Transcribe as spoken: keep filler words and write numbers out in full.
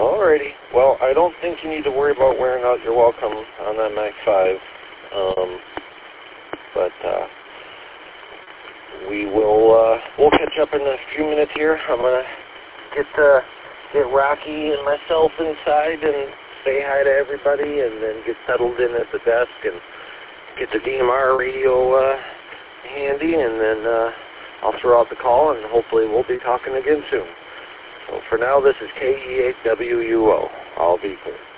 Alrighty. Well, I don't think you need to worry about wearing out your welcome on that Mac five. Um, but uh, we will uh, we'll catch up in a few minutes here. I'm gonna get uh, get Rocky and myself inside and say hi to everybody, and then get settled in at the desk and get the D M R radio uh, handy, and then uh, I'll throw out the call, and hopefully we'll be talking again soon. So for now, this is K E eight W U O. I'll be cool.